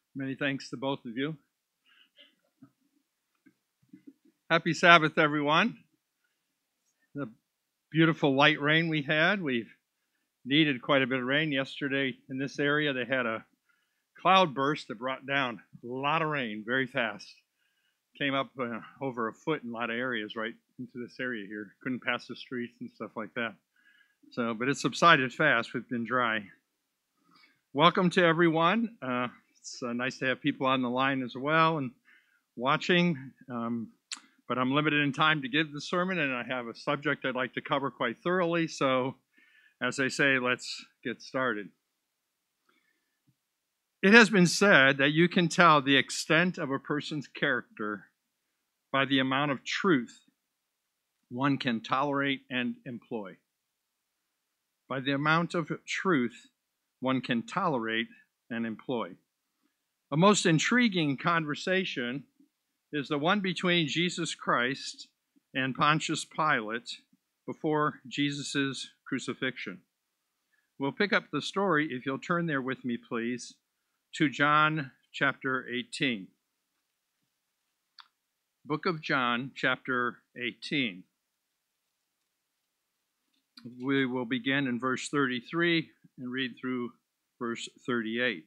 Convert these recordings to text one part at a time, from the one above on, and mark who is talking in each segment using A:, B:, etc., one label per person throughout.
A: Many thanks to both of you. Happy Sabbath, everyone. The beautiful light rain we had. We've needed quite a bit of rain. Yesterday in this area, they had a cloud burst that brought down a lot of rain very fast. Came up over a foot in a lot of areas right into this area here. Couldn't pass the streets and stuff like that. But it subsided fast. We've been dry. Welcome to everyone. It's nice to have people on the line as well and watching. But I'm limited in time to give the sermon, and I have a subject I'd like to cover quite thoroughly. So, as they say, let's get started. It has been said that you can tell the extent of a person's character by the amount of truth one can tolerate and employ. By the amount of truth one can tolerate and employ. A most intriguing conversation is the one between Jesus Christ and Pontius Pilate before Jesus' crucifixion. We'll pick up the story, if you'll turn there with me, please, to John chapter 18. Book of John, chapter 18. We will begin in verse 33 and read through verse 38.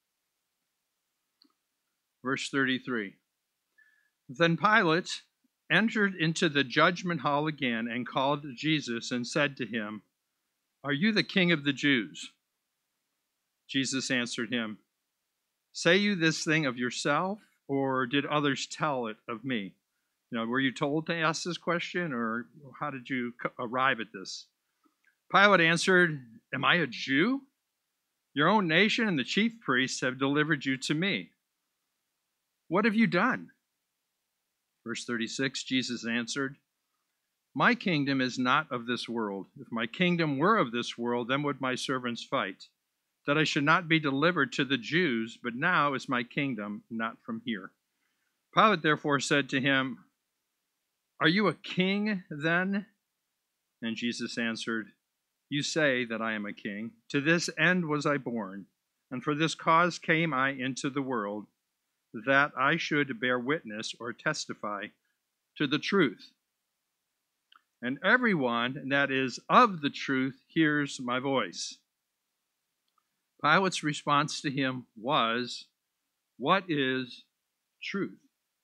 A: Verse 33. Then Pilate entered into the judgment hall again and called Jesus and said to him, "Are you the king of the Jews?" Jesus answered him, "Say you this thing of yourself, or did others tell it of me?" Were you told to ask this question, or how did you arrive at this? Pilate answered, "Am I a Jew? Your own nation and the chief priests have delivered you to me. What have you done?" Verse 36, Jesus answered, "My kingdom is not of this world. If my kingdom were of this world, then would my servants fight, that I should not be delivered to the Jews, but now is my kingdom not from here." Pilate therefore said to him, "Are you a king then?" And Jesus answered, "You say that I am a king. To this end was I born, and for this cause came I into the world, that I should bear witness or testify to the truth. And everyone that is of the truth hears my voice." Pilate's response to him was, "What is truth?"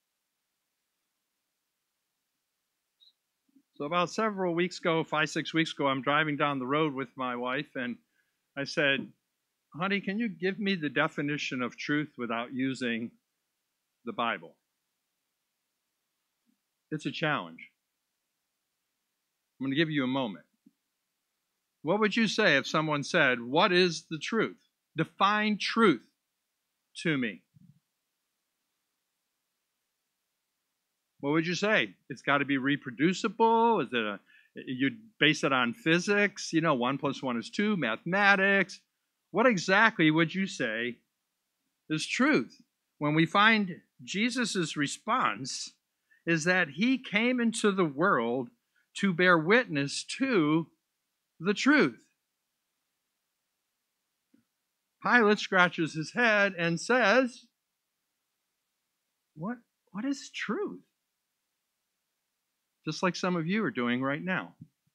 A: So about several weeks ago, 5-6 weeks ago, I'm driving down the road with my wife, and I said, "Honey, can you give me the definition of truth without using the Bible?" It's a challenge. I'm going to give you a moment. What would you say if someone said, "What is the truth? Define truth to me." What would you say? It's got to be reproducible? Is it you'd base it on physics? 1 + 1 is 2, mathematics. What exactly would you say is truth? When we find Jesus' response is that he came into the world to bear witness to the truth. Pilate scratches his head and says, What is truth? Just like some of you are doing right now.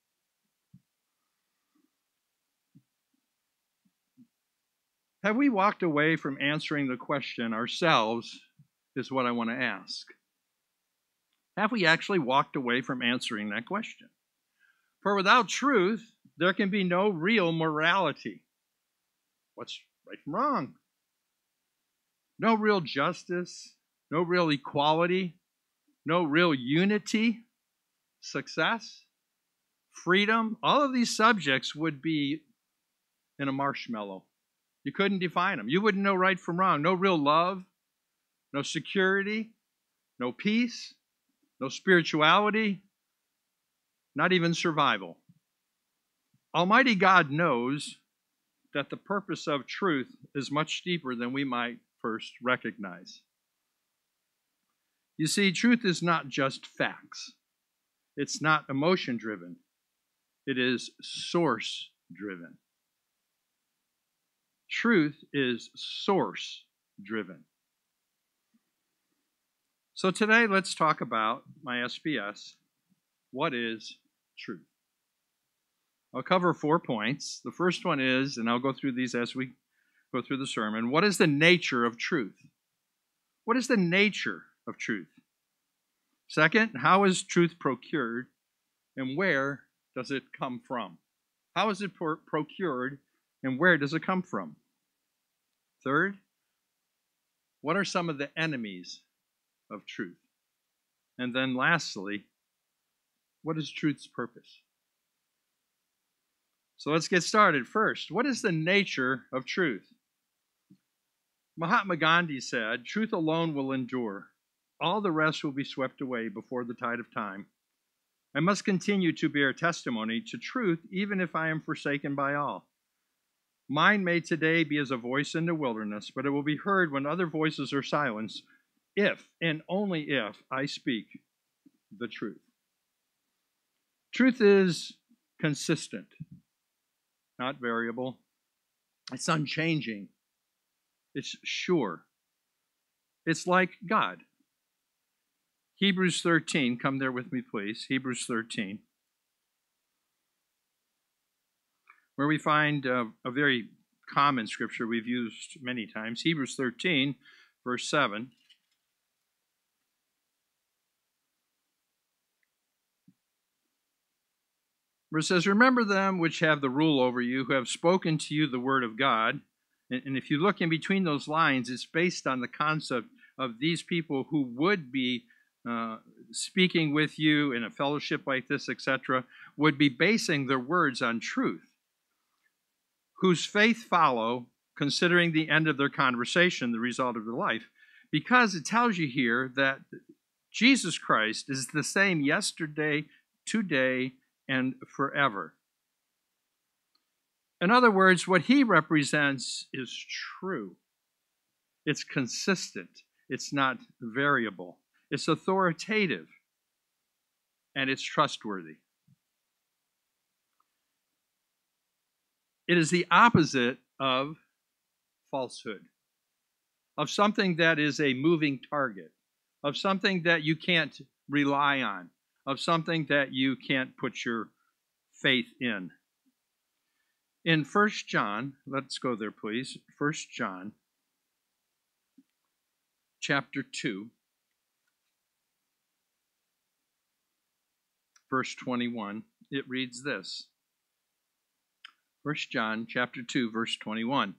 A: Have we walked away from answering the question ourselves, is what I want to ask. Have we actually walked away from answering that question? For without truth, there can be no real morality. What's right from wrong? No real justice, no real equality, no real unity, success, freedom. All of these subjects would be in a marshmallow. You couldn't define them. You wouldn't know right from wrong. No real love, no security, no peace, no spirituality, not even survival. Almighty God knows that the purpose of truth is much deeper than we might first recognize. You see, truth is not just facts. It's not emotion-driven. It is source-driven. Truth is source-driven. So today, let's talk about my SBS. What is truth? I'll cover 4 points. The first one is, and I'll go through these as we go through the sermon, what is the nature of truth? What is the nature of truth? Second, how is truth procured, and where does it come from? How is it procured, and where does it come from? Third, what are some of the enemies of truth? And then lastly, what is truth's purpose? So let's get started. First, what is the nature of truth? Mahatma Gandhi said, "Truth alone will endure. All the rest will be swept away before the tide of time. I must continue to bear testimony to truth, even if I am forsaken by all. Mine may today be as a voice in the wilderness, but it will be heard when other voices are silenced, if and only if I speak the truth." Truth is consistent, not variable. It's unchanging. It's sure. It's like God. Hebrews 13, come there with me, please. Hebrews 13, where we find a very common scripture we've used many times. Hebrews 13, verse 7. Where it says, "Remember them which have the rule over you, who have spoken to you the word of God." And if you look in between those lines, it's based on the concept of these people who would be speaking with you in a fellowship like this, etc., would be basing their words on truth, whose faith follow, considering the end of their conversation, the result of their life. Because it tells you here that Jesus Christ is the same yesterday, today, and forever. In other words, what he represents is true. It's consistent. It's not variable. It's authoritative. And it's trustworthy. It is the opposite of falsehood, of something that is a moving target, of something that you can't rely on, of something that you can't put your faith in. In 1 John, let's go there, please. 1 John, chapter 2, verse 21, it reads this. 1 John, chapter 2, verse 21.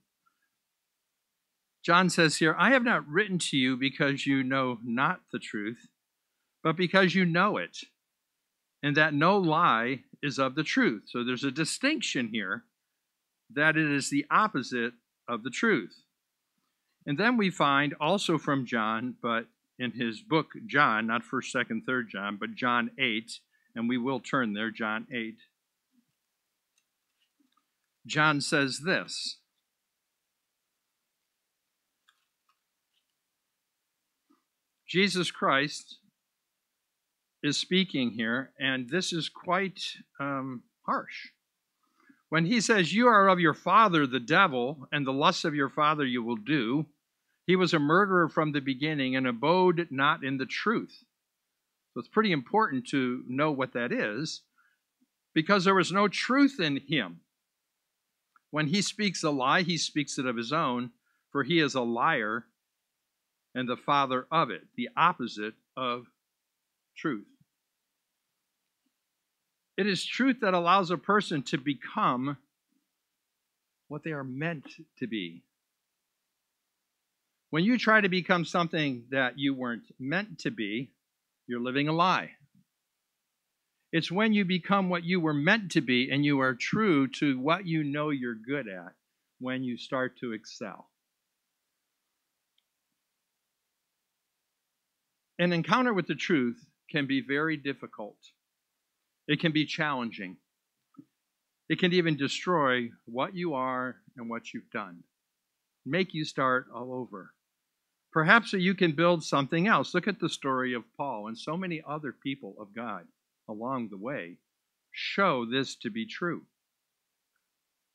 A: John says here, "I have not written to you because you know not the truth, but because you know it, and that no lie is of the truth." So there's a distinction here, that it is the opposite of the truth. And then we find also from John, but in his book, John, not 1st, 2nd, 3rd John, but John 8, and we will turn there, John 8. John says this, Jesus Christ is speaking here, and this is quite harsh. When he says, "You are of your father, the devil, and the lusts of your father you will do," he was a murderer from the beginning and abode not in the truth. So it's pretty important to know what that is, because there was no truth in him. When he speaks a lie, he speaks it of his own, for he is a liar and the father of it, the opposite of truth. It is truth that allows a person to become what they are meant to be. When you try to become something that you weren't meant to be, you're living a lie. It's when you become what you were meant to be and you are true to what you know you're good at when you start to excel. An encounter with the truth can be very difficult. It can be challenging. It can even destroy what you are and what you've done, make you start all over. Perhaps you can build something else. Look at the story of Paul and so many other people of God along the way show this to be true.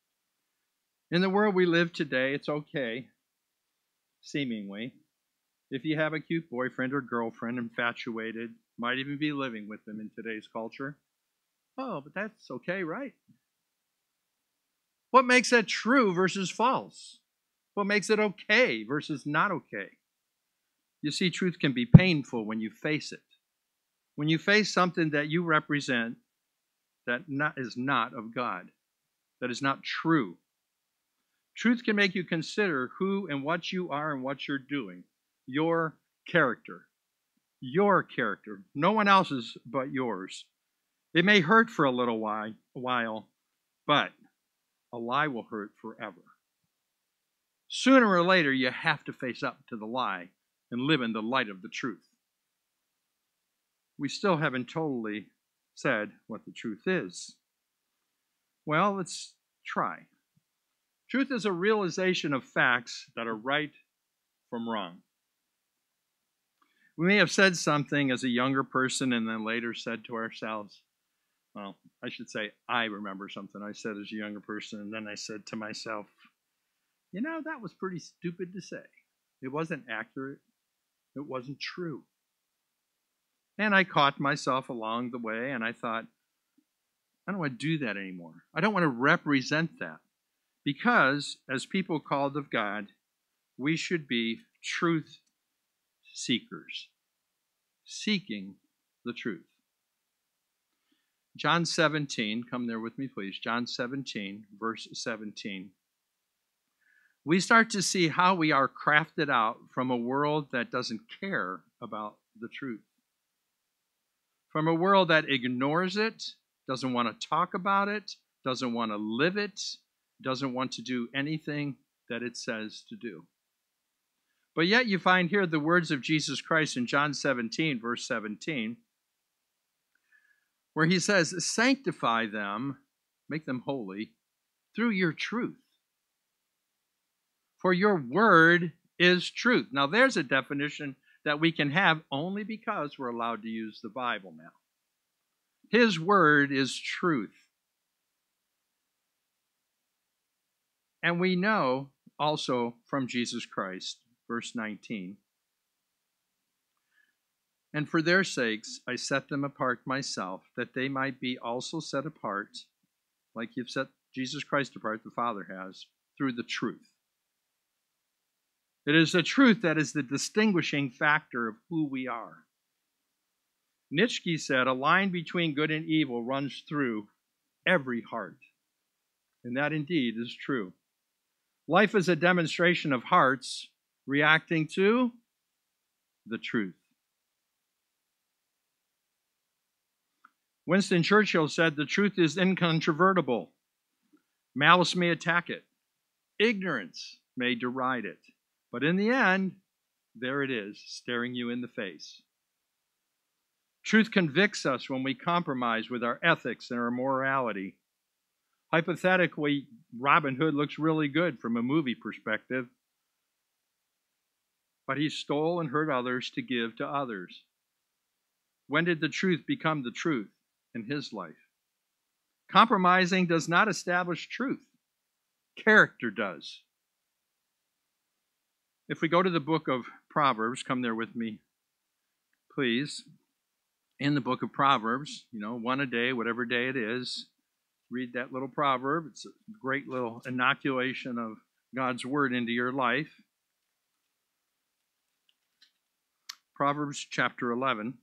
A: In the world we live today, it's okay, seemingly, If you have a cute boyfriend or girlfriend, infatuated, might even be living with them in today's culture. Oh, but that's okay, right? What makes that true versus false? What makes it okay versus not okay? You see, truth can be painful when you face it. When you face something that you represent that is not of God, that is not true. Truth can make you consider who and what you are and what you're doing. Your character. Your character. No one else's but yours. It may hurt for a little while, but a lie will hurt forever. Sooner or later, you have to face up to the lie and live in the light of the truth. We still haven't totally said what the truth is. Well, let's try. Truth is a realization of facts that are right from wrong. We may have said something as a younger person and then later said to ourselves, well, I should say I remember something I said as a younger person, and then I said to myself, that was pretty stupid to say. It wasn't accurate. It wasn't true. And I caught myself along the way, and I thought, I don't want to do that anymore. I don't want to represent that. Because, as people called of God, we should be truth seekers, seeking the truth. John 17, come there with me, please. John 17, verse 17. We start to see how we are crafted out from a world that doesn't care about the truth. From a world that ignores it, doesn't want to talk about it, doesn't want to live it, doesn't want to do anything that it says to do. But yet you find here the words of Jesus Christ in John 17, verse 17, where he says, sanctify them, make them holy, through your truth. For your word is truth. Now there's a definition that we can have only because we're allowed to use the Bible now. His word is truth. And we know also from Jesus Christ, verse 19, and for their sakes I set them apart myself, that they might be also set apart, like you've set Jesus Christ apart, the Father has, through the truth. It is the truth that is the distinguishing factor of who we are. Nietzsche said, a line between good and evil runs through every heart. And that indeed is true. Life is a demonstration of hearts reacting to the truth. Winston Churchill said, the truth is incontrovertible. Malice may attack it. Ignorance may deride it. But in the end, there it is, staring you in the face. Truth convicts us when we compromise with our ethics and our morality. Hypothetically, Robin Hood looks really good from a movie perspective, but he stole and hurt others to give to others. When did the truth become the truth in his life? Compromising does not establish truth. Character does. If we go to the book of Proverbs, come there with me, please. In the book of Proverbs, one a day, whatever day it is, read that little proverb. It's a great little inoculation of God's word into your life. Proverbs chapter 11,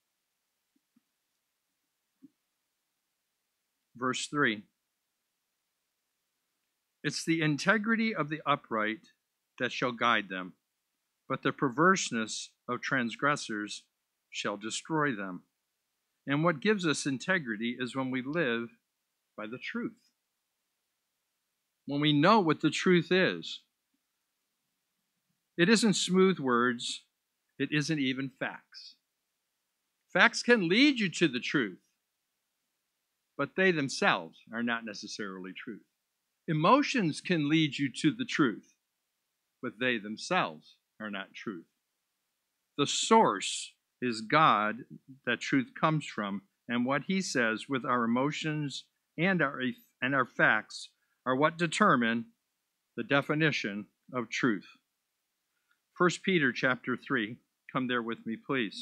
A: verse 3. It's the integrity of the upright that shall guide them, but the perverseness of transgressors shall destroy them. And what gives us integrity is when we live by the truth. When we know what the truth is. It isn't smooth words. It isn't even facts. Facts can lead you to the truth, but they themselves are not necessarily truth. Emotions can lead you to the truth, but they themselves are not truth. The source is God that truth comes from, and what he says with our emotions and our facts are what determine the definition of truth. 1 Peter chapter 3. Come there with me, please.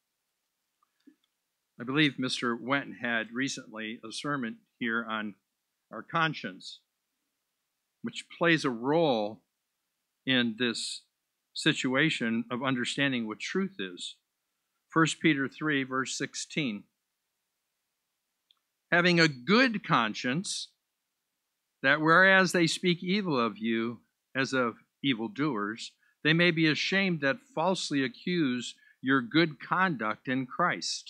A: I believe Mr. Wenton had recently a sermon here on our conscience, which plays a role in this situation of understanding what truth is. 1 Peter 3, verse 16. Having a good conscience, that whereas they speak evil of you as of evildoers, they may be ashamed that falsely accuse your good conduct in Christ.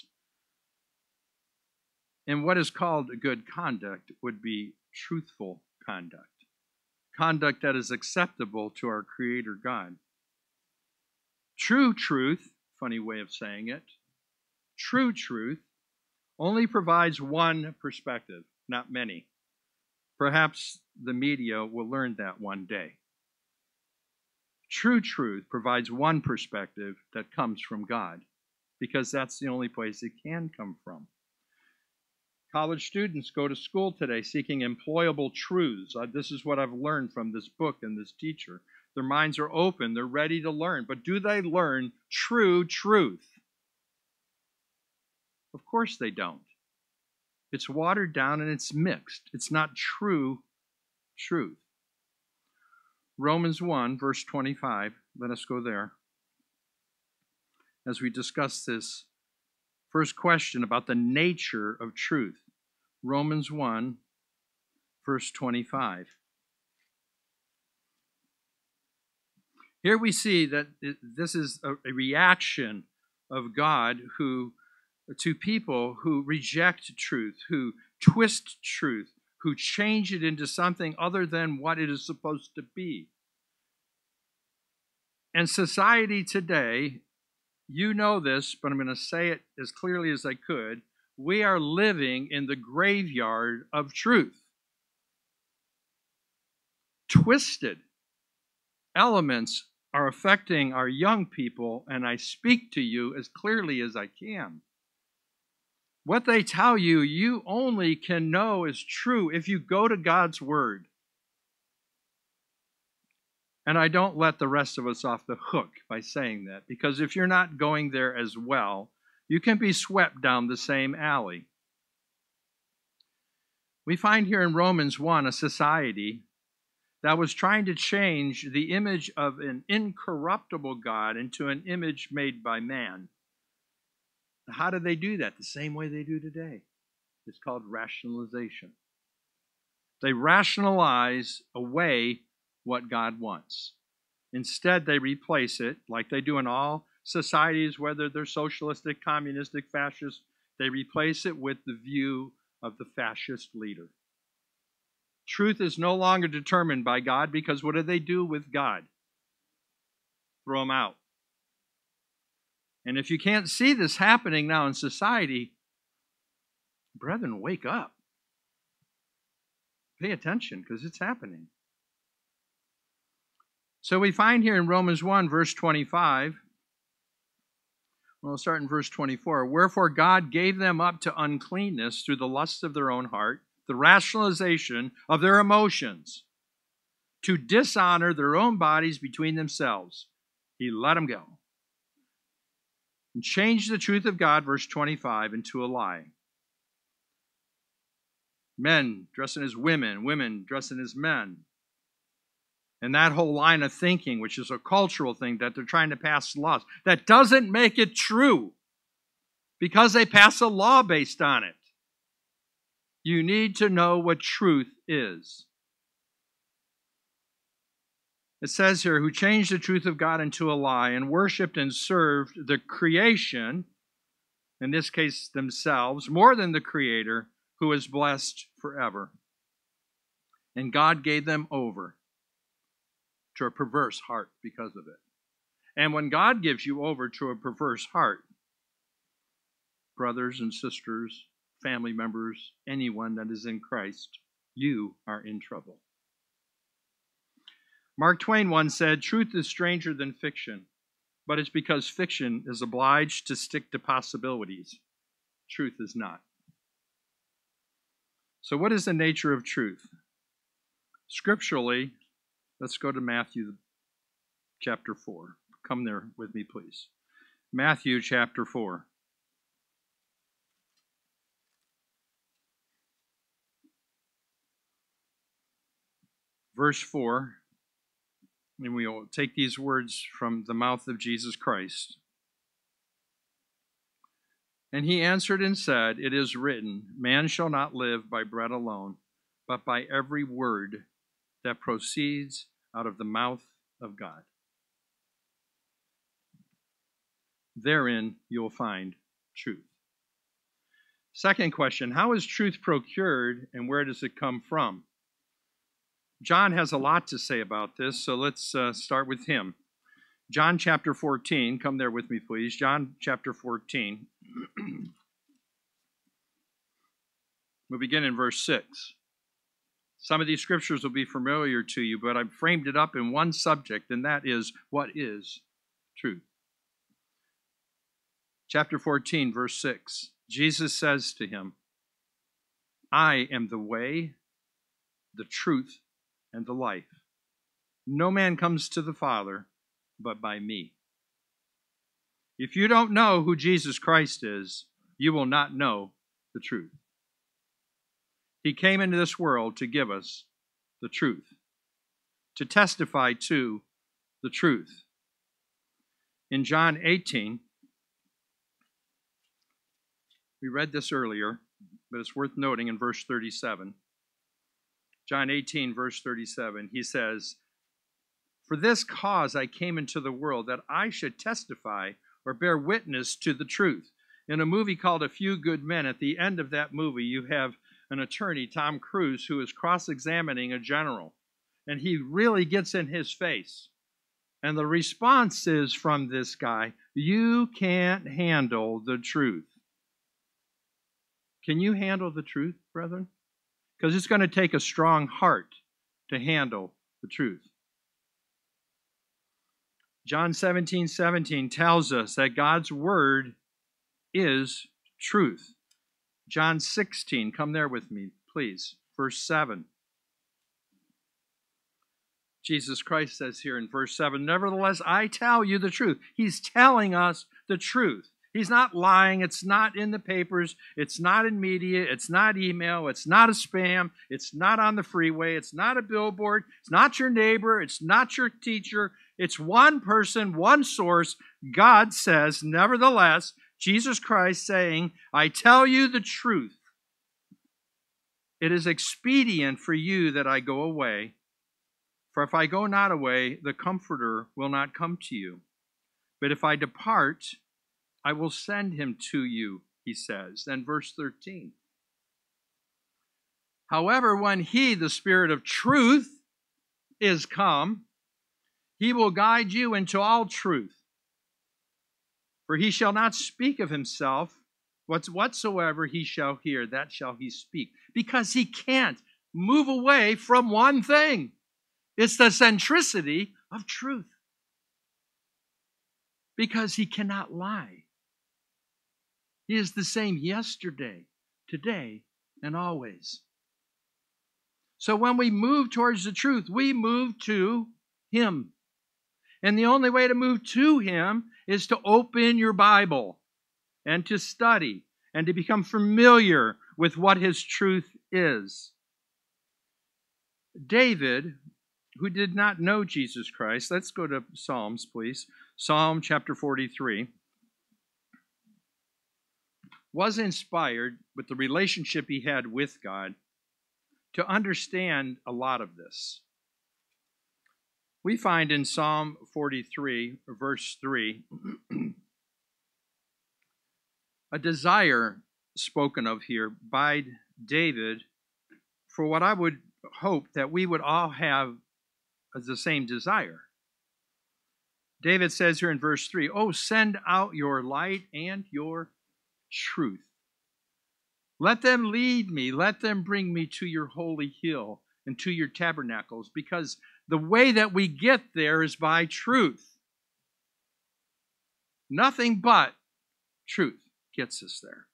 A: And what is called good conduct would be truthful conduct. Conduct that is acceptable to our Creator God. True truth, funny way of saying it, true truth only provides one perspective, not many. Perhaps the media will learn that one day. True truth provides one perspective that comes from God, because that's the only place it can come from. College students go to school today seeking employable truths. This is what I've learned from this book and this teacher. Their minds are open. They're ready to learn. But do they learn true truth? Of course they don't. It's watered down and it's mixed. It's not true truth. Romans 1, verse 25. Let us go there as we discuss this first question about the nature of truth. Romans 1, verse 25. Here we see that this is a reaction of God to people who reject truth, who twist truth, who change it into something other than what it is supposed to be. And society today, you know this, but I'm going to say it as clearly as I could. We are living in the graveyard of truth. Twisted elements are affecting our young people, and I speak to you as clearly as I can. What they tell you, you only can know is true if you go to God's Word. And I don't let the rest of us off the hook by saying that, because if you're not going there as well, you can be swept down the same alley. We find here in Romans 1 a society that was trying to change the image of an incorruptible God into an image made by man. How do they do that? The same way they do today. It's called rationalization. They rationalize away what God wants. Instead, they replace it, like they do in all societies, whether they're socialistic, communistic, fascist, they replace it with the view of the fascist leader. Truth is no longer determined by God, because what do they do with God? Throw him out. And if you can't see this happening now in society, brethren, wake up. Pay attention, because it's happening. So we find here in Romans 1, verse 25, we'll start in verse 24. Wherefore God gave them up to uncleanness through the lusts of their own heart, the rationalization of their emotions, to dishonor their own bodies between themselves. He let them go. And changed the truth of God, verse 25, into a lie. Men dressing as women, women dressing as men. And that whole line of thinking, which is a cultural thing that they're trying to pass laws, that doesn't make it true, because they pass a law based on it. You need to know what truth is. It says here, who changed the truth of God into a lie and worshiped and served the creation, in this case themselves, more than the Creator, who is blessed forever. And God gave them over to a perverse heart because of it. And when God gives you over to a perverse heart, brothers and sisters, family members, anyone that is in Christ, you are in trouble. Mark Twain once said, truth is stranger than fiction, but it's because fiction is obliged to stick to possibilities. Truth is not. So what is the nature of truth? Scripturally, let's go to Matthew chapter 4. Come there with me, please. Matthew chapter 4. Verse 4, and we will take these words from the mouth of Jesus Christ. And he answered and said, "It is written, man shall not live by bread alone, but by every word that proceeds out of the mouth of God." Therein you'll find truth. Second question, how is truth procured and where does it come from? John has a lot to say about this, so let's start with him. John chapter 14, come there with me, please. John chapter 14. We'll begin in verse 6. Some of these scriptures will be familiar to you, but I've framed it up in one subject, and that is, what is truth? Chapter 14, verse 6. Jesus says to him, "I am the way, the truth, and the life. No man comes to the Father but by me." If you don't know who Jesus Christ is, you will not know the truth. He came into this world to give us the truth, to testify to the truth. In John 18, we read this earlier, but it's worth noting in verse 37. John 18, verse 37, he says, "For this cause I came into the world, that I should testify or bear witness to the truth." In a movie called A Few Good Men, at the end of that movie, you have an attorney, Tom Cruise, who is cross-examining a general. And he really gets in his face. And the response is from this guy, "You can't handle the truth." Can you handle the truth, brethren? Because it's going to take a strong heart to handle the truth. John 17:17 tells us that God's word is truth. John 16, come there with me, please. Verse 7. Jesus Christ says here in verse 7, "Nevertheless, I tell you the truth." He's telling us the truth. He's not lying. It's not in the papers. It's not in media. It's not email. It's not a spam. It's not on the freeway. It's not a billboard. It's not your neighbor. It's not your teacher. It's one person, one source. God says, nevertheless, Jesus Christ saying, "I tell you the truth. It is expedient for you that I go away. For if I go not away, the Comforter will not come to you. But if I depart, I will send him to you," he says. Then verse 13. "However, when he, the Spirit of truth, is come, he will guide you into all truth. For he shall not speak of himself. Whatsoever he shall hear, that shall he speak." Because he can't move away from one thing. It's the centricity of truth. Because he cannot lie. He is the same yesterday, today, and always. So when we move towards the truth, we move to him. And the only way to move to him is to open your Bible and to study and to become familiar with what his truth is. David, who did not know Jesus Christ, let's go to Psalms, please. Psalm chapter 43. Was inspired with the relationship he had with God to understand a lot of this. We find in Psalm 43, verse 3, a desire spoken of here by David for what I would hope that we would all have as the same desire. David says here in verse 3, "Oh, send out your light and your truth. Let them lead me. Let them bring me to your holy hill and to your tabernacles," because the way that we get there is by truth. Nothing but truth gets us there.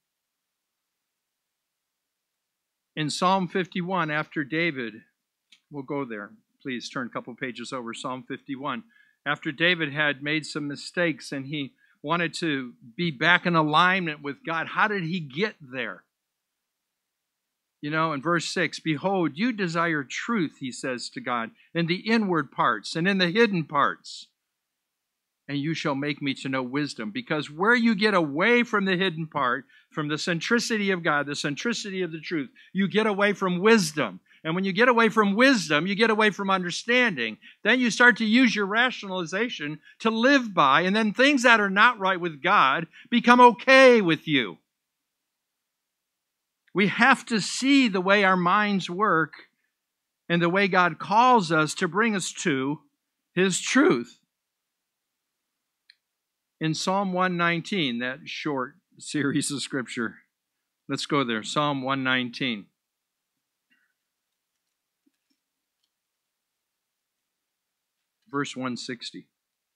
A: In Psalm 51, after David, we'll go there. Please turn a couple pages over. Psalm 51. after David had made some mistakes and he wanted to be back in alignment with God. How did he get there? You know, in verse 6, behold, you desire truth, he says to God, in the inward parts and in the hidden parts. And you shall make me to know wisdom. Because where you get away from the hidden part, from the centricity of God, the centricity of the truth, you get away from wisdom. And when you get away from wisdom, you get away from understanding. Then you start to use your rationalization to live by. And then things that are not right with God become okay with you. We have to see the way our minds work and the way God calls us to bring us to His truth. In Psalm 119, that short series of Scripture, let's go there. Psalm 119. Verse 160.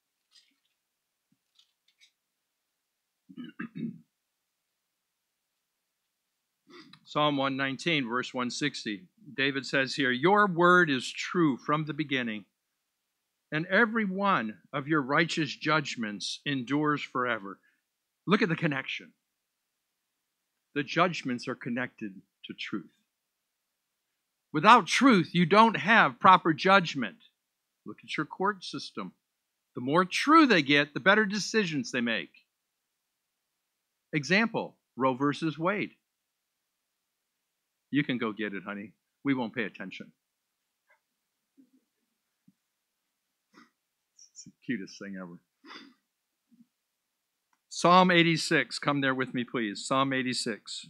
A: Psalm 119, verse 160. David says here, your word is true from the beginning, and every one of your righteous judgments endures forever. Look at the connection. The judgments are connected to truth. Without truth, you don't have proper judgment. Look at your court system. The more true they get, the better decisions they make. Example, Roe versus Wade. You can go get it, honey. We won't pay attention. It's the cutest thing ever. Psalm 86. Come there with me, please. Psalm 86.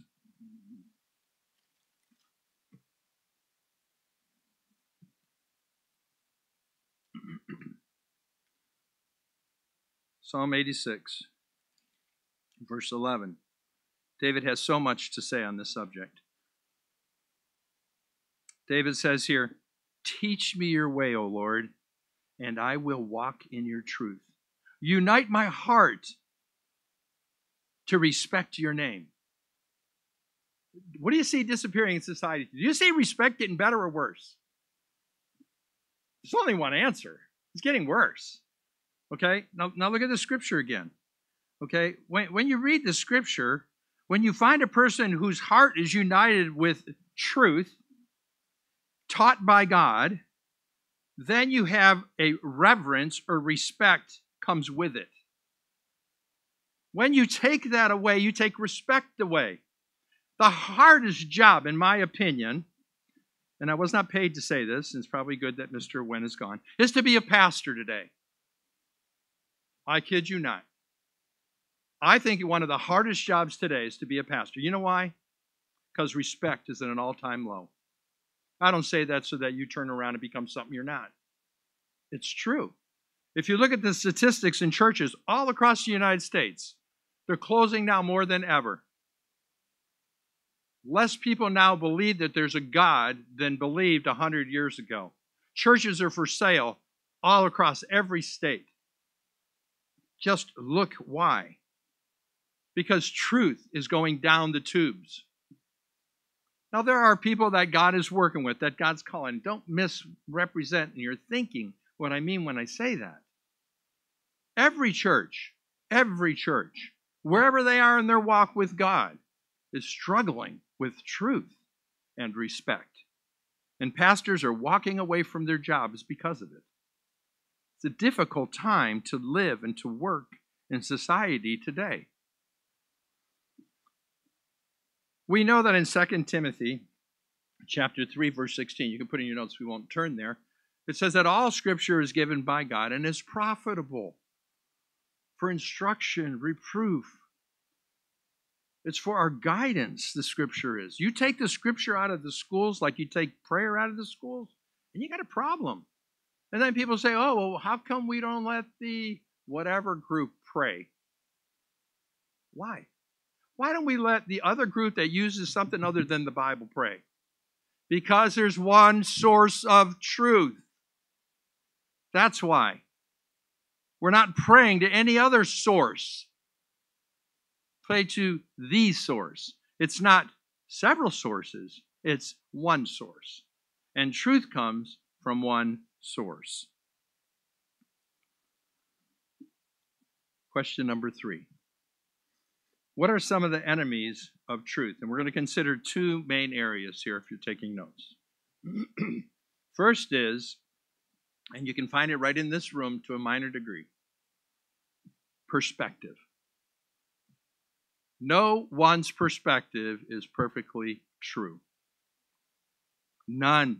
A: Psalm 86, verse 11. David has so much to say on this subject. David says here, teach me your way, O Lord, and I will walk in your truth. Unite my heart to respect your name. What do you see disappearing in society? Do you see respect getting better or worse? There's only one answer. It's getting worse. Okay? Now look at the Scripture again. Okay? When you read the Scripture, when you find a person whose heart is united with truth, taught by God, then you have a reverence or respect comes with it. When you take that away, you take respect away. The hardest job, in my opinion, and I was not paid to say this, and it's probably good that Mr. Wen is gone, is to be a pastor today. I kid you not. I think one of the hardest jobs today is to be a pastor. You know why? Because respect is at an all-time low. I don't say that so that you turn around and become something you're not. It's true. If you look at the statistics in churches all across the United States, they're closing now more than ever. Less people now believe that there's a God than believed 100 years ago. Churches are for sale all across every state. Just look why. Because truth is going down the tubes. Now, there are people that God is working with, that God's calling. Don't misrepresent in your thinking what I mean when I say that. Every church, wherever they are in their walk with God, is struggling with truth and respect. And pastors are walking away from their jobs because of it. It's a difficult time to live and to work in society today. We know that in 2 Timothy chapter 3, verse 16, you can put in your notes, we won't turn there. It says that all Scripture is given by God and is profitable for instruction, reproof. It's for our guidance, the Scripture is. You take the Scripture out of the schools like you take prayer out of the schools, and you got a problem. And then people say, oh, well, how come we don't let the whatever group pray? Why? Why don't we let the other group that uses something other than the Bible pray? Because there's one source of truth. That's why. We're not praying to any other source. Pray to the source. It's not several sources. It's one source. And truth comes from one source. Question number 3. What are some of the enemies of truth? And we're going to consider 2 main areas here if you're taking notes. First is, and you can find it right in this room to a minor degree, perspective. No one's perspective is perfectly true. None.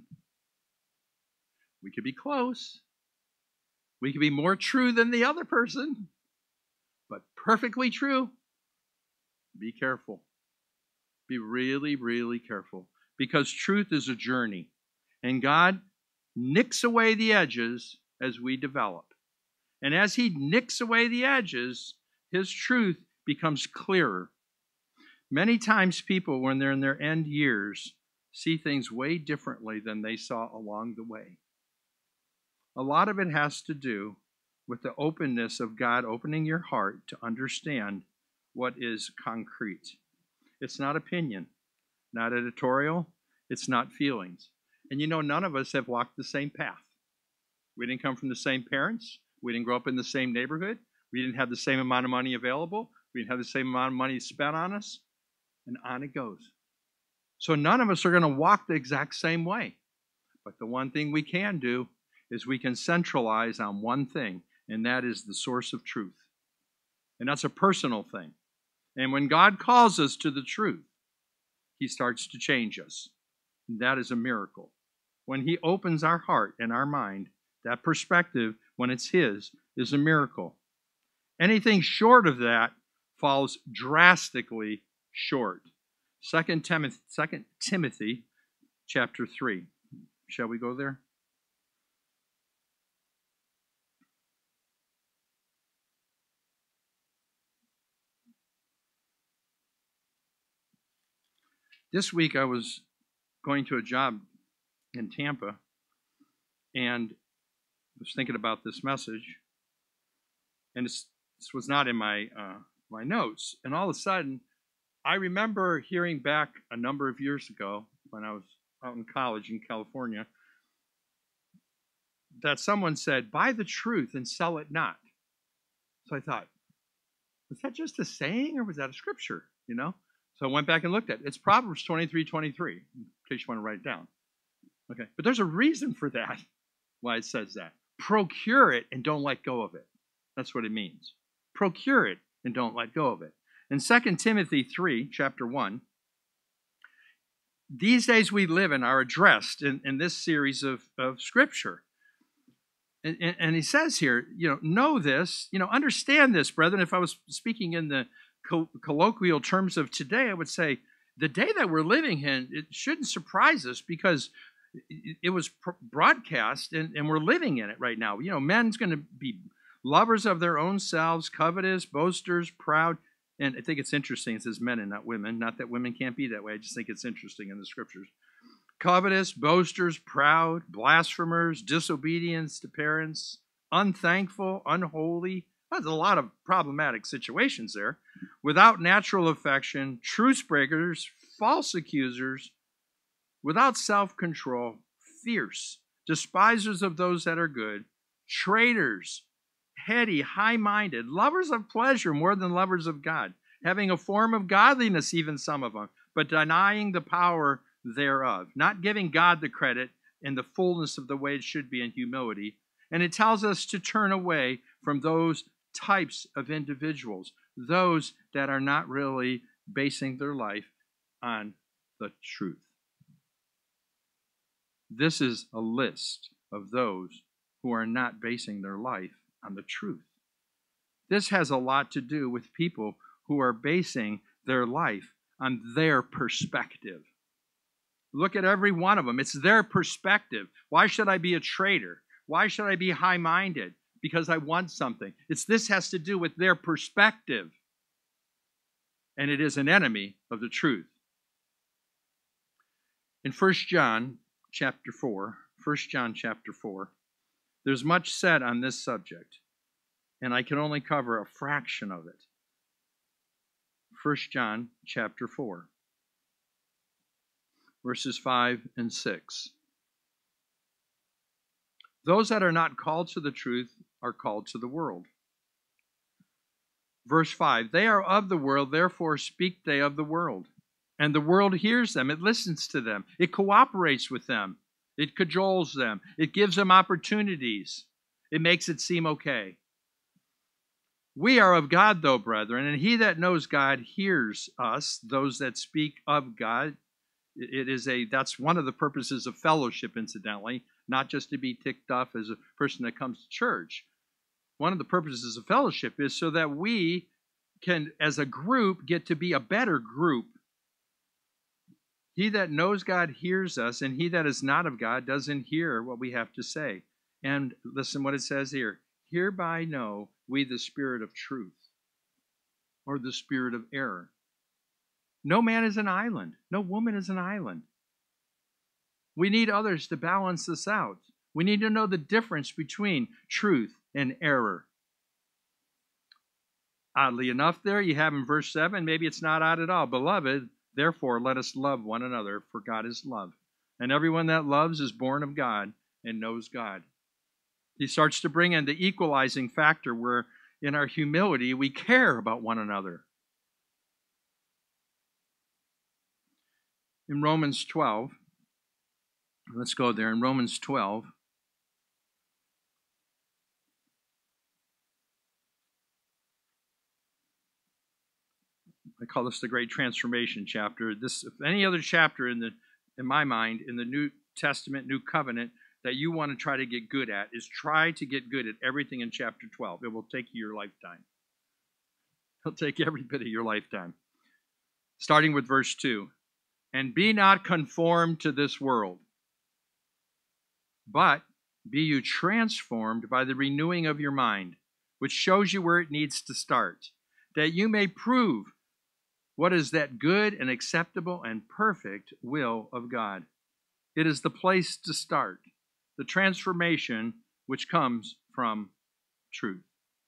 A: We could be close. We could be more true than the other person, but perfectly true. Be careful. Be really, really careful. Because truth is a journey. And God nicks away the edges as we develop. And as He nicks away the edges, His truth becomes clearer. Many times people, when they're in their end years, see things way differently than they saw along the way. A lot of it has to do with the openness of God opening your heart to understand what is concrete. It's not opinion, not editorial, it's not feelings. And you know, none of us have walked the same path. We didn't come from the same parents. We didn't grow up in the same neighborhood. We didn't have the same amount of money available. We didn't have the same amount of money spent on us. And on it goes. So none of us are going to walk the exact same way. But the one thing we can do is we can centralize on one thing, and that is the source of truth. And that's a personal thing. And when God calls us to the truth, He starts to change us. And that is a miracle. When He opens our heart and our mind, that perspective, when it's His, is a miracle. Anything short of that falls drastically short. 2 Timothy chapter 3. Shall we go there? This week I was going to a job in Tampa and was thinking about this message. And this was not in my notes. And all of a sudden, I remember hearing back a number of years ago when I was out in college in California that someone said, "Buy the truth and sell it not." So I thought, was that just a saying or was that a scripture? You know? So I went back and looked at it. It's Proverbs 23:23, in case you want to write it down. Okay. But there's a reason for that, why it says that. Procure it and don't let go of it. That's what it means. Procure it and don't let go of it. In 2 Timothy 3, chapter 1, these days we live in are addressed in this series of Scripture. And he says here, know this, understand this, brethren. If I was speaking in the colloquial terms of today, I would say the day that we're living in, it shouldn't surprise us because it was broadcast and we're living in it right now. Men's going to be lovers of their own selves, covetous, boasters, proud. And I think it's interesting, it says men and not women. Not that women can't be that way. I just think it's interesting in the Scriptures. Covetous, boasters, proud, blasphemers, disobedience to parents, unthankful, unholy. There's a lot of problematic situations there. Without natural affection, truce breakers, false accusers, without self-control, fierce, despisers of those that are good, traitors, heady, high-minded, lovers of pleasure more than lovers of God, having a form of godliness, even some of them, but denying the power thereof, not giving God the credit in the fullness of the way it should be in humility. And it tells us to turn away from those types of individuals, those that are not really basing their life on the truth. This is a list of those who are not basing their life on the truth. This has a lot to do with people who are basing their life on their perspective. Look at every one of them. It's their perspective. Why should I be a traitor? Why should I be high-minded? Because I want something. This has to do with their perspective. And it is an enemy of the truth. In 1 John chapter 4, there's much said on this subject, and I can only cover a fraction of it. 1 John chapter 4, verses 5 and 6. Those that are not called to the truth are called to the world. Verse 5, they are of the world, therefore speak they of the world. And the world hears them, it listens to them, it cooperates with them, it cajoles them, it gives them opportunities, it makes it seem okay. We are of God, though, brethren, and he that knows God hears us, those that speak of God. That's one of the purposes of fellowship, incidentally, not just to be ticked off as a person that comes to church. One of the purposes of fellowship is so that we can, as a group, get to be a better group. He that knows God hears us, and he that is not of God doesn't hear what we have to say. And listen what it says here. Hereby know we the spirit of truth, or the spirit of error. No man is an island. No woman is an island. We need others to balance this out. We need to know the difference between truth and error. Oddly enough, there you have in verse 7, maybe it's not odd at all. Beloved, therefore let us love one another, for God is love. And everyone that loves is born of God and knows God. He starts to bring in the equalizing factor where in our humility we care about one another. In Romans 12, let's go there. In Romans 12, I call this the Great Transformation chapter. This, if any other chapter in my mind, in the New Testament, New Covenant, that you want to try to get good at, is try to get good at everything in chapter 12. It will take you your lifetime. It'll take every bit of your lifetime. Starting with verse 2. And be not conformed to this world, but be you transformed by the renewing of your mind, which shows you where it needs to start, that you may prove what is that good and acceptable and perfect will of God. It is the place to start, the transformation which comes from truth.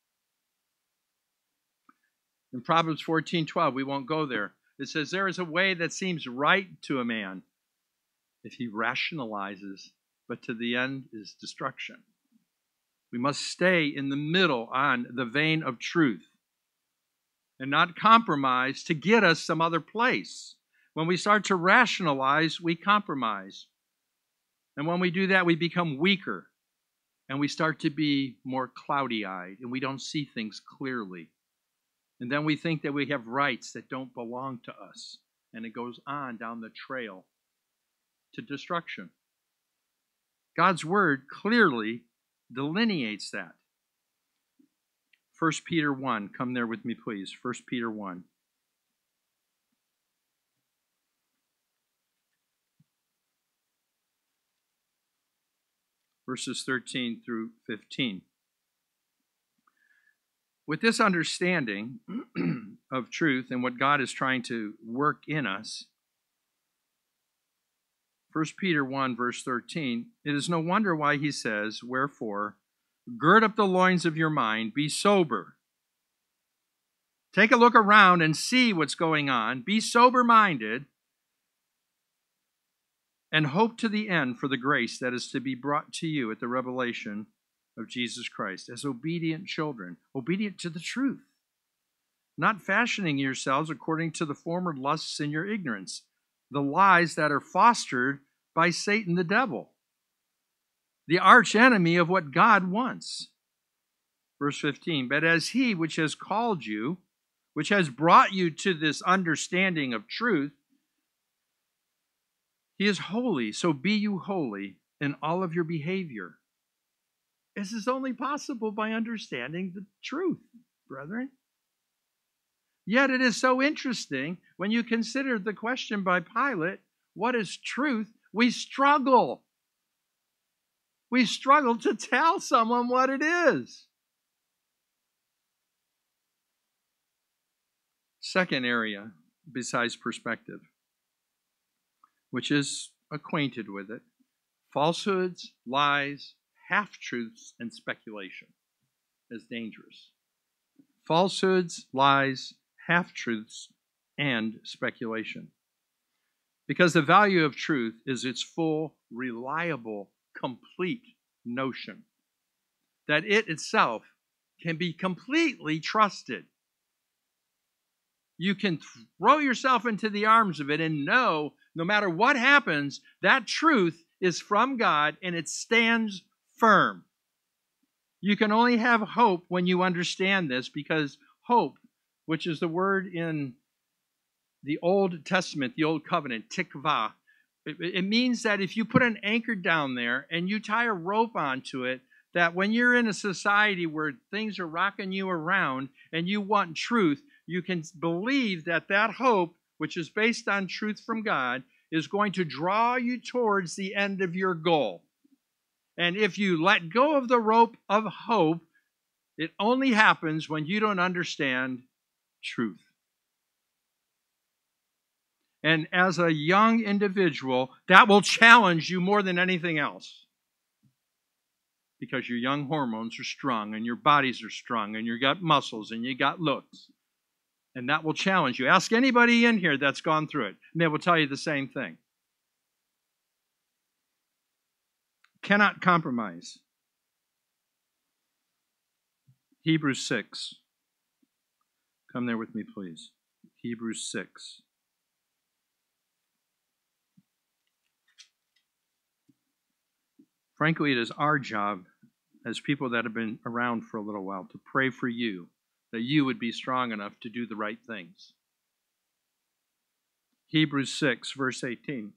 A: In Proverbs 14:12, we won't go there. It says, there is a way that seems right to a man if he rationalizes, but to the end is destruction. We must stay in the middle on the vein of truth and not compromise to get us some other place. When we start to rationalize, we compromise. And when we do that, we become weaker and we start to be more cloudy-eyed and we don't see things clearly. And then we think that we have rights that don't belong to us. And it goes on down the trail to destruction. God's word clearly delineates that. 1 Peter 1, come there with me, please. 1 Peter 1. Verses 13 through 15. With this understanding of truth and what God is trying to work in us, 1 Peter 1, verse 13, it is no wonder why he says, wherefore, gird up the loins of your mind, be sober. Take a look around and see what's going on. Be sober-minded and hope to the end for the grace that is to be brought to you at the revelation of Jesus Christ as obedient children, obedient to the truth, not fashioning yourselves according to the former lusts in your ignorance, the lies that are fostered by Satan the devil, the arch enemy of what God wants. Verse 15, but as he which has called you, which has brought you to this understanding of truth, he is holy, so be you holy in all of your behavior. This is only possible by understanding the truth, brethren. Yet it is so interesting when you consider the question by Pilate, what is truth? We struggle. We struggle to tell someone what it is. Second area, besides perspective, which is acquainted with it, falsehoods, lies, half-truths, and speculation is dangerous. Falsehoods, lies, half-truths, and speculation. Because the value of truth is its full, reliable, complete notion. That it itself can be completely trusted. you can throw yourself into the arms of it and know, no matter what happens, that truth is from God and it stands firm. You can only have hope when you understand this, because hope, which is the word in the Old Testament, the Old Covenant, tikvah, it means that if you put an anchor down there and you tie a rope onto it, that when you're in a society where things are rocking you around and you want truth, you can believe that that hope, which is based on truth from God, is going to draw you towards the end of your goal. And if you let go of the rope of hope, it only happens when you don't understand truth. And as a young individual, that will challenge you more than anything else. Because your young hormones are strong, and your bodies are strong, and you got muscles, and you got looks. And that will challenge you. Ask anybody in here that's gone through it, and they will tell you the same thing. Cannot compromise. Hebrews 6. Come there with me, please. Hebrews 6. Frankly, it is our job as people that have been around for a little while to pray for you, that you would be strong enough to do the right things. Hebrews 6, verse 18.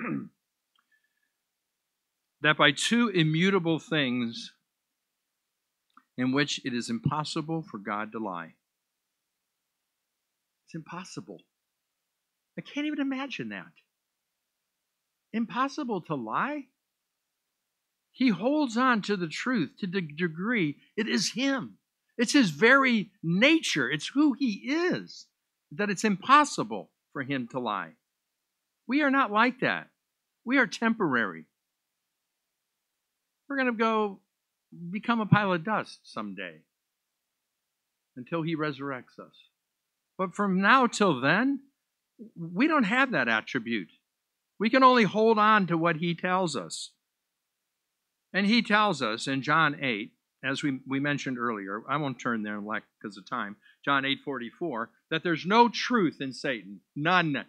A: That by two immutable things in which it is impossible for God to lie. It's impossible. I can't even imagine that. Impossible to lie? He holds on to the truth to the degree it is him. It's his very nature. It's who he is, that it's impossible for him to lie. We are not like that. We are temporary. We're going to go become a pile of dust someday until he resurrects us. But from now till then, we don't have that attribute. We can only hold on to what he tells us. And he tells us in John 8, as we mentioned earlier, I won't turn there because of time, John 8:44, that there's no truth in Satan. None.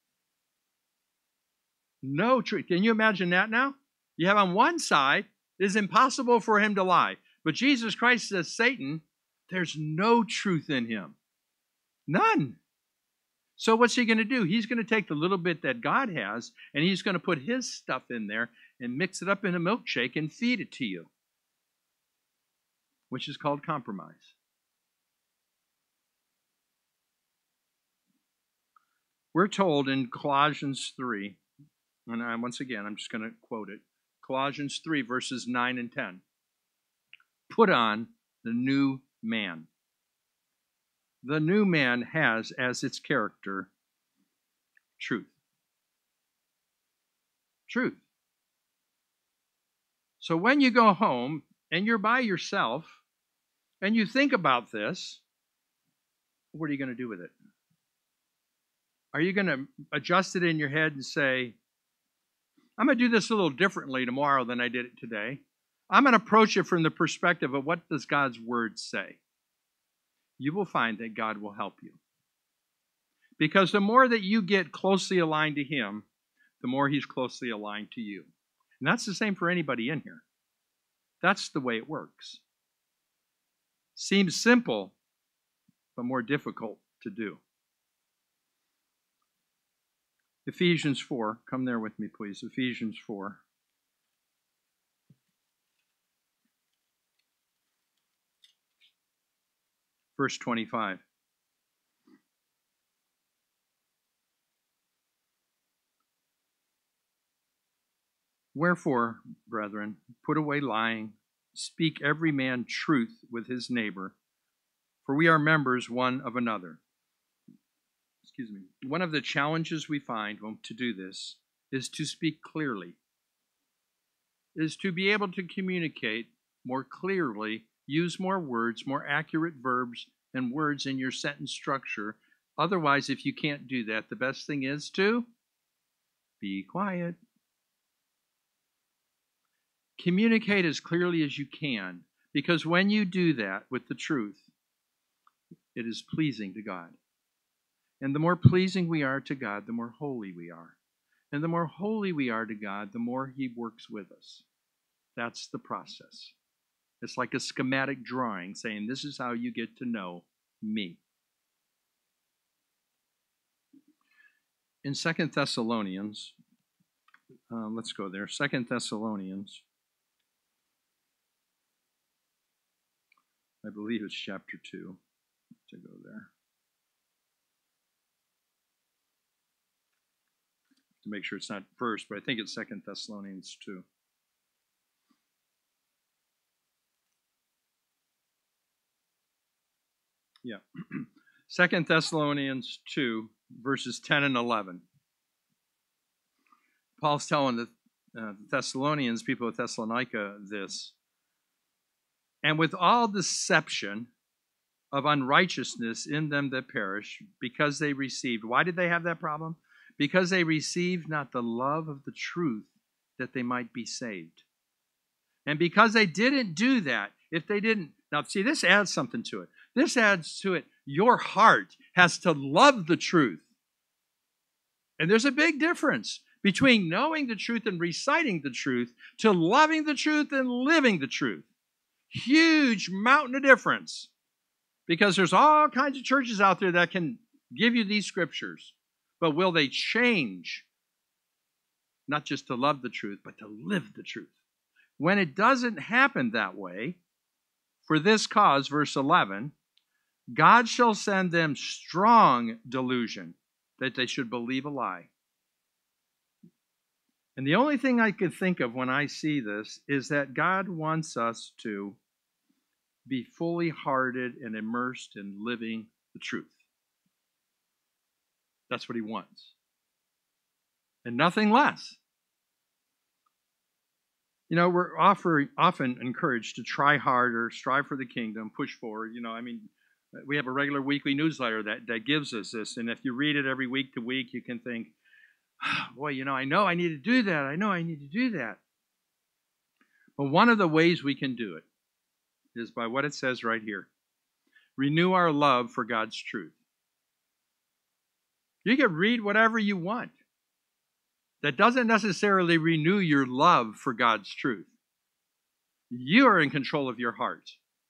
A: No truth. Can you imagine that now? You have on one side, it is impossible for him to lie. But Jesus Christ says, Satan, there's no truth in him. None. So what's he going to do? He's going to take the little bit that God has, and he's going to put his stuff in there and mix it up in a milkshake and feed it to you, which is called compromise. We're told in Colossians 3, and once again, I'm just going to quote it, Colossians 3, verses 9 and 10. Put on the new man. The new man has as its character truth. Truth. So when you go home and you're by yourself and you think about this, what are you going to do with it? Are you going to adjust it in your head and say, I'm going to do this a little differently tomorrow than I did it today? I'm going to approach it from the perspective of what does God's word say? You will find that God will help you. Because the more that you get closely aligned to him, the more he's closely aligned to you. And that's the same for anybody in here. That's the way it works. Seems simple, but more difficult to do. Ephesians 4. Come there with me, please. Ephesians 4. Verse 25. Wherefore, brethren, put away lying, speak every man truth with his neighbor, for we are members one of another. One of the challenges we find to do this is to speak clearly, is to be able to communicate more clearly, use more words, more accurate verbs and words in your sentence structure. Otherwise, if you can't do that, the best thing is to be quiet. Communicate as clearly as you can, because when you do that with the truth, it is pleasing to God. And the more pleasing we are to God, the more holy we are. And the more holy we are to God, the more He works with us. That's the process. It's like a schematic drawing saying, this is how you get to know me. In 2 Thessalonians, let's go there. 2 Thessalonians, I believe it's chapter 2. To go there. To make sure it's not first, but I think it's 2 Thessalonians 2. Yeah. 2 Thessalonians 2, verses 10 and 11. Paul's telling the Thessalonians, people of Thessalonica, this. And with all deception of unrighteousness in them that perish, because they received. Why did they have that problem? Because they received not the love of the truth, that they might be saved. And because they didn't do that, if they didn't, now see, this adds something to it. This adds to it, your heart has to love the truth. And there's a big difference between knowing the truth and reciting the truth to loving the truth and living the truth. Huge mountain of difference. Because there's all kinds of churches out there that can give you these scriptures. But will they change? Not just to love the truth, but to live the truth. When it doesn't happen that way, for this cause, verse 11, God shall send them strong delusion that they should believe a lie. And the only thing I could think of when I see this is that God wants us to be fully hearted and immersed in living the truth. That's what He wants. And nothing less. You know, we're often encouraged to try harder, strive for the kingdom, push forward. You know, I mean, we have a regular weekly newsletter that gives us this. And if you read it every week to week, you can think, boy, you know I need to do that. I know I need to do that. But one of the ways we can do it is by what it says right here. Renew our love for God's truth. You can read whatever you want. That doesn't necessarily renew your love for God's truth. You are in control of your heart.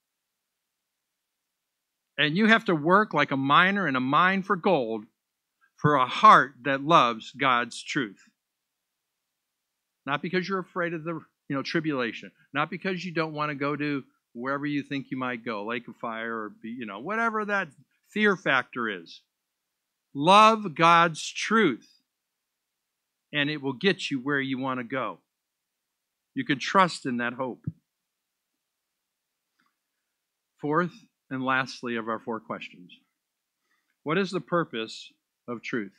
A: And you have to work like a miner in a mine for gold for a heart that loves God's truth. Not because you're afraid of the tribulation. Not because you don't want to go to wherever you think you might go, lake of fire or whatever that fear factor is. Love God's truth. And it will get you where you want to go. You can trust in that hope. Fourth and lastly of our 4 questions. What is the purpose of truth?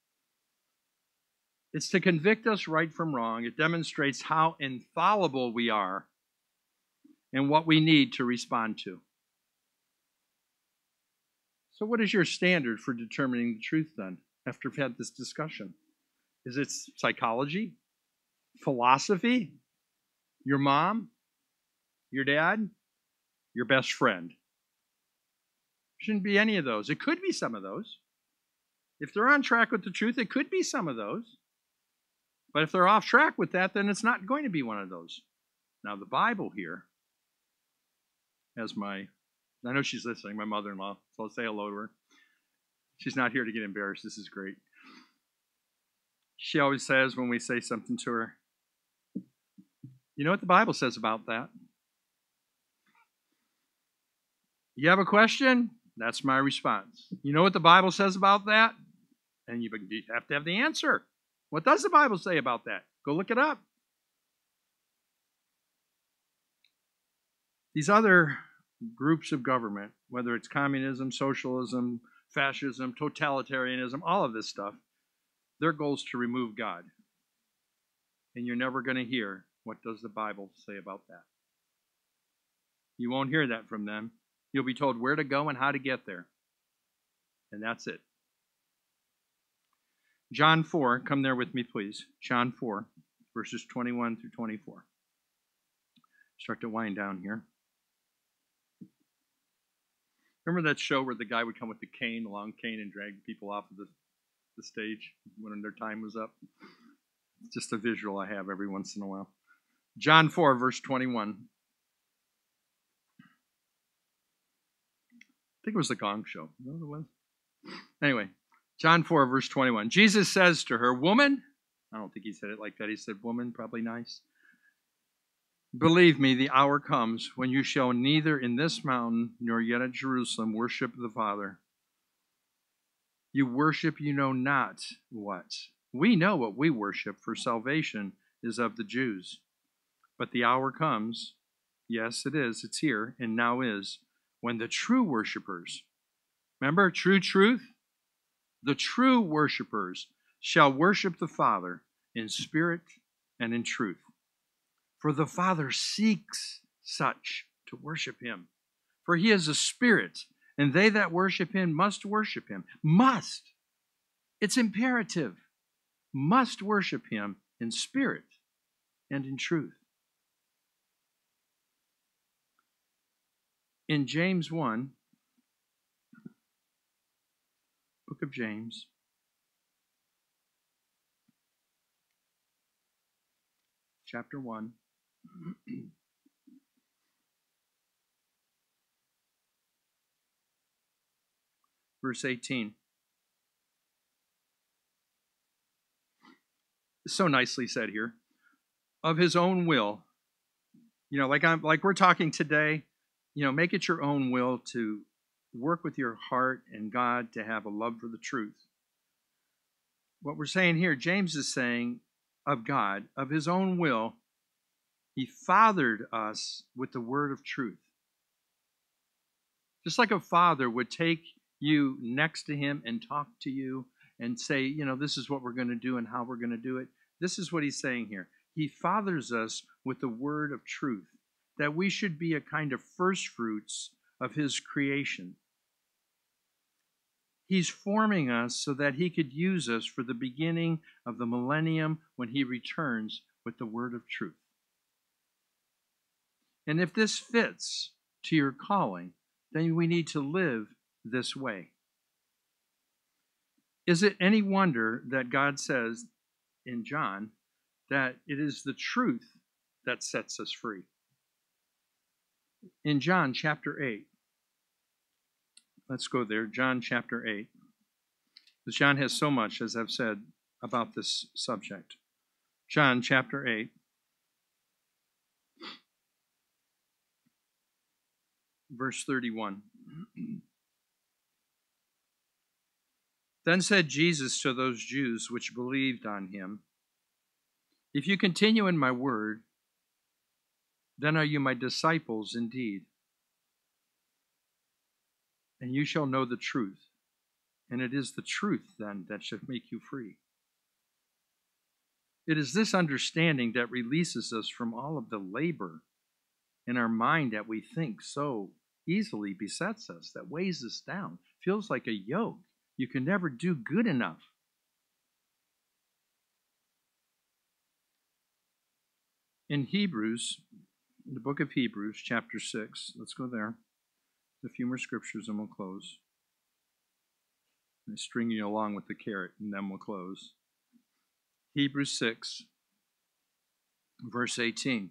A: It's to convict us right from wrong. It demonstrates how infallible we are and what we need to respond to. So what is your standard for determining the truth then, after we've had this discussion? Is it psychology? Philosophy? Your mom? Your dad? Your best friend? Shouldn't be any of those. It could be some of those. If they're on track with the truth, it could be some of those. But if they're off track with that, then it's not going to be one of those. Now, the Bible here has I know she's listening, my mother-in-law, so I'll say hello to her. She's not here to get embarrassed. This is great. She always says when we say something to her, you know what the Bible says about that? You have a question? That's my response. You know what the Bible says about that? And you have to have the answer. What does the Bible say about that? Go look it up. These other groups of government, whether it's communism, socialism, fascism, totalitarianism, all of this stuff, their goal is to remove God. And you're never going to hear, what does the Bible say about that? You won't hear that from them. You'll be told where to go and how to get there. And that's it. John 4, come there with me, please. John 4, verses 21 through 24. Start to wind down here. Remember that show where the guy would come with the cane, the long cane, and drag people off of the stage when their time was up? It's just a visual I have every once in a while. John 4, verse 21. I think it was the Gong Show. You know what it was? Anyway, John 4, verse 21. Jesus says to her, "Woman," I don't think he said it like that. He said, "Woman," probably nice. "Believe me, the hour comes when you shall neither in this mountain nor yet at Jerusalem worship the Father. You worship you know not what. We know what we worship, for salvation is of the Jews. But the hour comes, yes, it is, it's here, and now is, when the true worshipers," remember, true truth? "The true worshipers shall worship the Father in spirit and in truth. For the Father seeks such to worship him. For he is a spirit, and they that worship him must worship him." Must. It's imperative. Must worship him in spirit and in truth. In James 1, book of James, chapter 1, verse 18. So nicely said here. "Of his own will," like we're talking today, make it your own will to work with your heart and God to have a love for the truth. What we're saying here, James is saying of God, of his own will, he fathered us with the word of truth. Just like a father would take you next to him and talk to you and say, this is what we're going to do and how we're going to do it. This is what he's saying here. He fathers us with the word of truth, that we should be a kind of first fruits of his creation. He's forming us so that he could use us for the beginning of the millennium when he returns with the word of truth. And if this fits to your calling, then we need to live this way. Is it any wonder that God says in John that it is the truth that sets us free? In John chapter 8, let's go there, John chapter 8. Because John has so much, as I've said, about this subject. John chapter 8. Verse 31. Then said Jesus to those Jews which believed on him, "If you continue in my word, then are you my disciples indeed. And you shall know the truth. And it is the truth then that shall make you free." It is this understanding that releases us from all of the labor in our mind that we think so easily besets us, that weighs us down, feels like a yoke. You can never do good enough. In Hebrews, in the book of Hebrews, chapter 6, let's go there. A few more scriptures and we'll close. I string you along with the carrot and then we'll close. Hebrews 6, verse 18.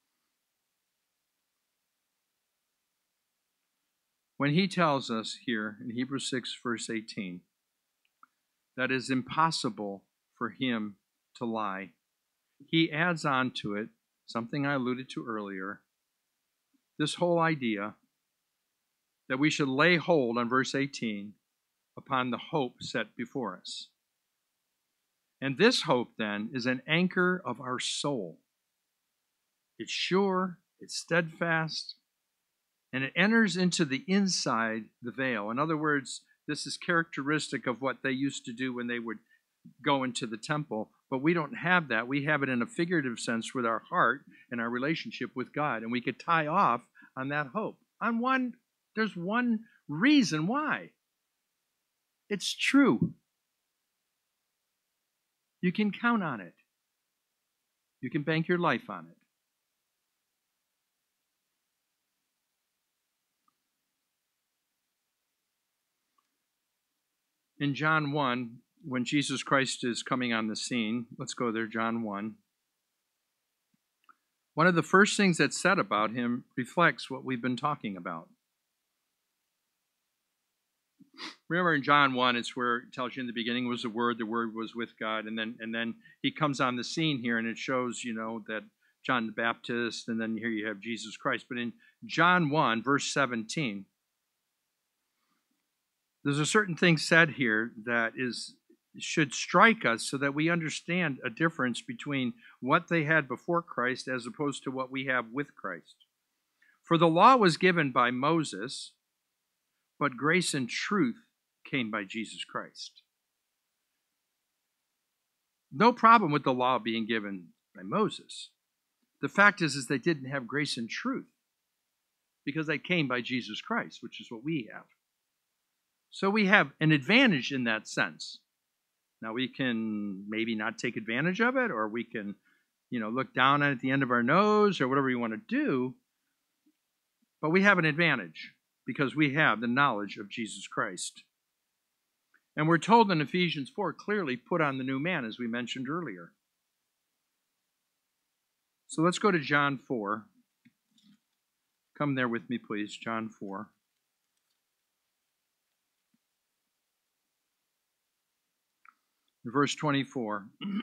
A: When he tells us here in Hebrews 6, verse 18, that it is impossible for him to lie, he adds on to it something I alluded to earlier, this whole idea that we should lay hold on verse 18 upon the hope set before us. And this hope then is an anchor of our soul. It's sure, it's steadfast, and it enters into the inside the veil. In other words, this is characteristic of what they used to do when they would go into the temple, but we don't have that. We have it in a figurative sense with our heart and our relationship with God, and we could tie off on that hope. There's one reason why. It's true. You can count on it. You can bank your life on it. In John 1, when Jesus Christ is coming on the scene, let's go there, John 1. One of the first things that's said about him reflects what we've been talking about. Remember in John 1, it's where it tells you in the beginning was the Word was with God, and then he comes on the scene here, and it shows, that John the Baptist, and then here you have Jesus Christ. But in John 1, verse 17, there's a certain thing said here that should strike us so that we understand a difference between what they had before Christ as opposed to what we have with Christ. For the law was given by Moses, but grace and truth came by Jesus Christ. No problem with the law being given by Moses. The fact is they didn't have grace and truth because they came by Jesus Christ, which is what we have. So we have an advantage in that sense. Now we can maybe not take advantage of it, or we can, look down at the end of our nose or whatever you want to do. But we have an advantage because we have the knowledge of Jesus Christ. And we're told in Ephesians 4, clearly put on the new man, as we mentioned earlier. So let's go to John 4. Come there with me, please, John 4. Verse 24.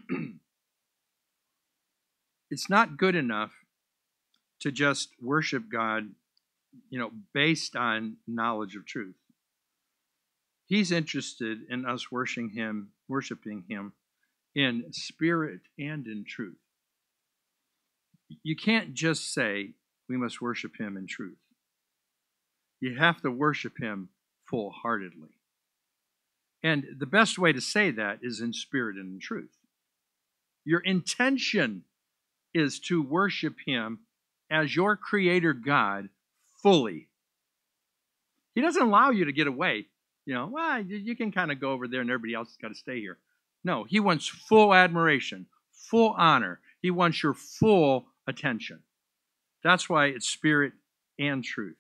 A: It's not good enough to just worship God, based on knowledge of truth. He's interested in us worshiping him in spirit and in truth. You can't just say we must worship him in truth. You have to worship him full-heartedly. And the best way to say that is in spirit and in truth. Your intention is to worship him as your creator God fully. He doesn't allow you to get away. You can kind of go over there and everybody else has got to stay here. No, he wants full admiration, full honor. He wants your full attention. That's why it's spirit and truth.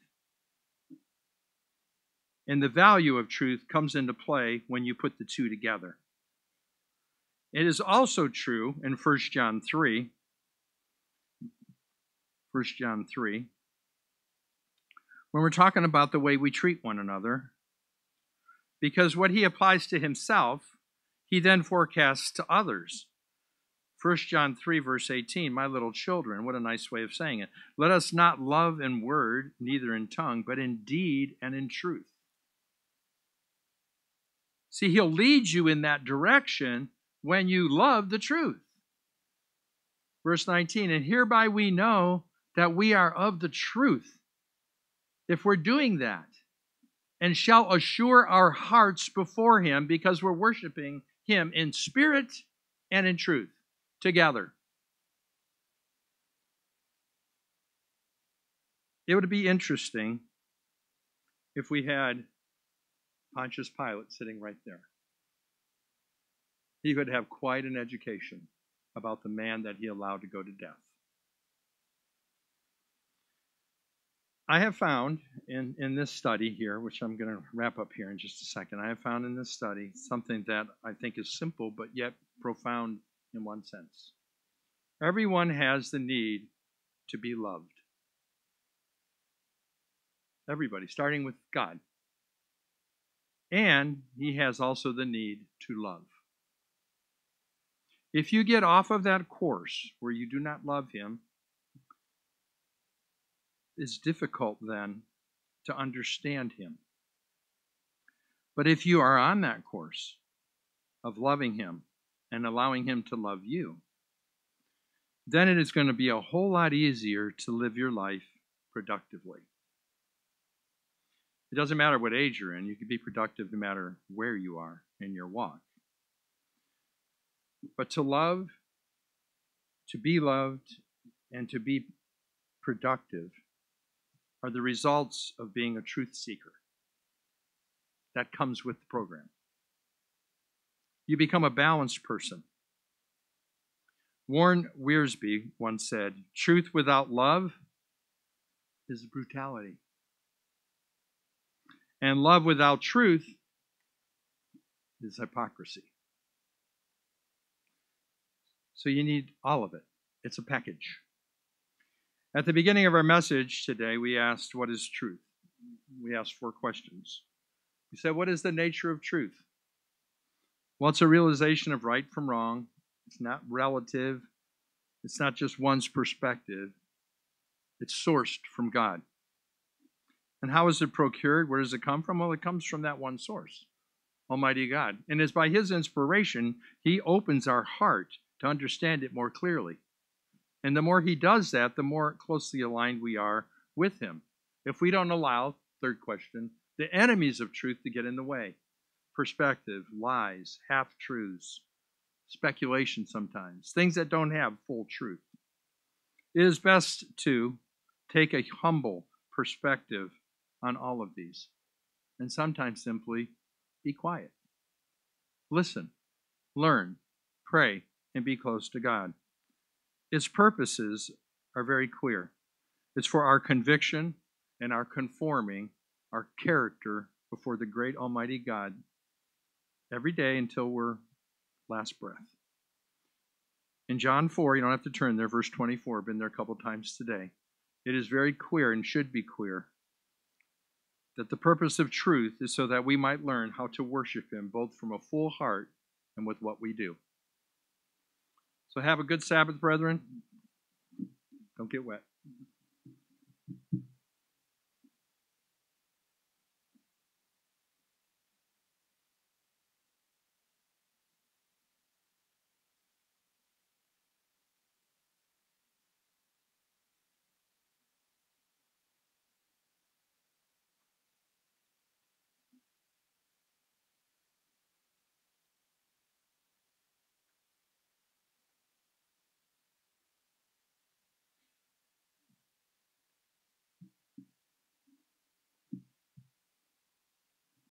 A: And the value of truth comes into play when you put the two together. It is also true in 1 John 3. 1 John 3. When we're talking about the way we treat one another. Because what he applies to himself, he then forecasts to others. 1 John 3, verse 18, my little children, what a nice way of saying it. Let us not love in word, neither in tongue, but in deed and in truth. See, he'll lead you in that direction when you love the truth. Verse 19, and hereby we know that we are of the truth, if we're doing that, and shall assure our hearts before him, because we're worshiping him in spirit and in truth together. It would be interesting if we had Pontius Pilate sitting right there. He would have quite an education about the man that he allowed to go to death. I have found in this study here, which I'm going to wrap up here in just a second, I have found in this study something that I think is simple but yet profound in one sense. Everyone has the need to be loved. Everybody, starting with God. And he has also the need to love. If you get off of that course where you do not love him, it's difficult then to understand him. But if you are on that course of loving him and allowing him to love you, then it is going to be a whole lot easier to live your life productively. It doesn't matter what age you're in. You can be productive no matter where you are in your walk. But to love, to be loved, and to be productive are the results of being a truth seeker. That comes with the program. You become a balanced person. Warren Wiersbe once said, truth without love is brutality. And love without truth is hypocrisy. So you need all of it. It's a package. At the beginning of our message today, we asked, what is truth? We asked 4 questions. We said, what is the nature of truth? Well, it's a realization of right from wrong. It's not relative. It's not just one's perspective. It's sourced from God. And how is it procured? Where does it come from? Well, it comes from that one source, Almighty God. And it's by His inspiration, He opens our heart to understand it more clearly. And the more He does that, the more closely aligned we are with Him. If we don't allow, third question, the enemies of truth to get in the way, perspective, lies, half-truths, speculation sometimes, things that don't have full truth. It is best to take a humble perspective on all of these, and sometimes simply be quiet. Listen, learn, pray, and be close to God. Its purposes are very clear. It's for our conviction and our conforming, our character before the great Almighty God every day until we're last breath. In John 4, you don't have to turn there, verse 24, been there a couple times today. It is very clear and should be clear that the purpose of truth is so that we might learn how to worship Him both from a full heart and with what we do. So have a good Sabbath, brethren. Don't get wet.